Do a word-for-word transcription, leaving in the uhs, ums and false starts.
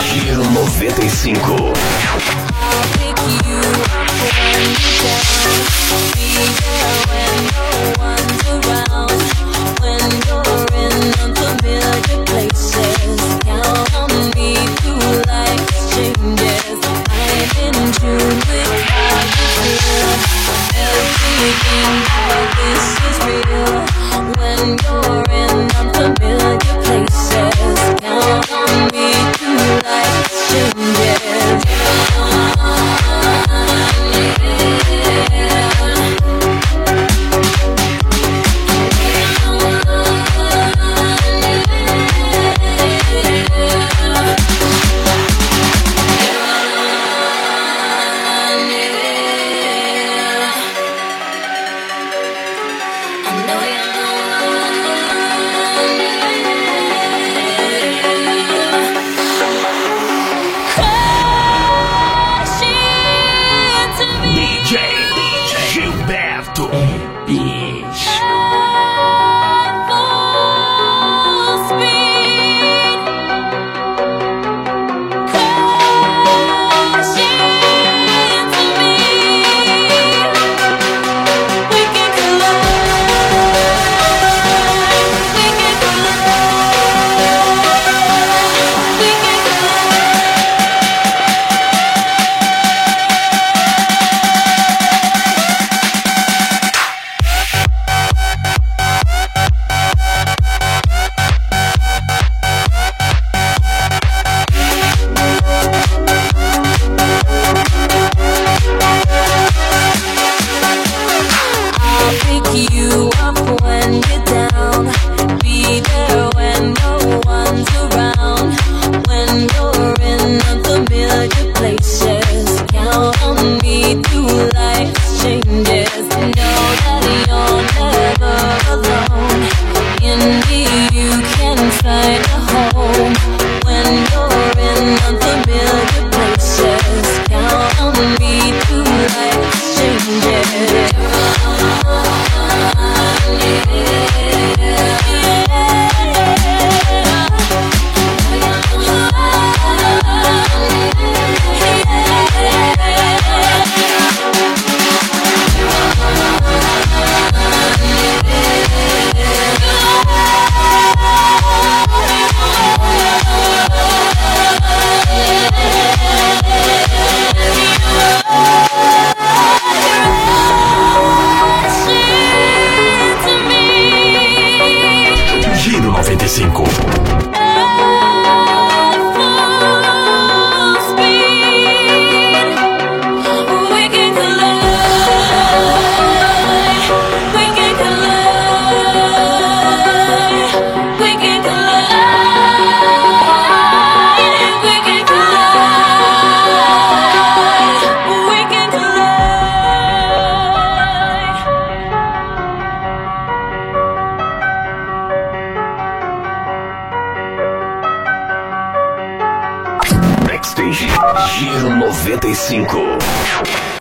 Giro noventa e cinco. Gilberto é bicho. You up when you're down, be there when no one's around. When you're in unfamiliar places, count on me through life's changes. Know that you're never alone. In me you can find a home. When you're in unfamiliar places, count on me through life's changes. Giro noventa e cinco. Backstage Giro noventa e cinco.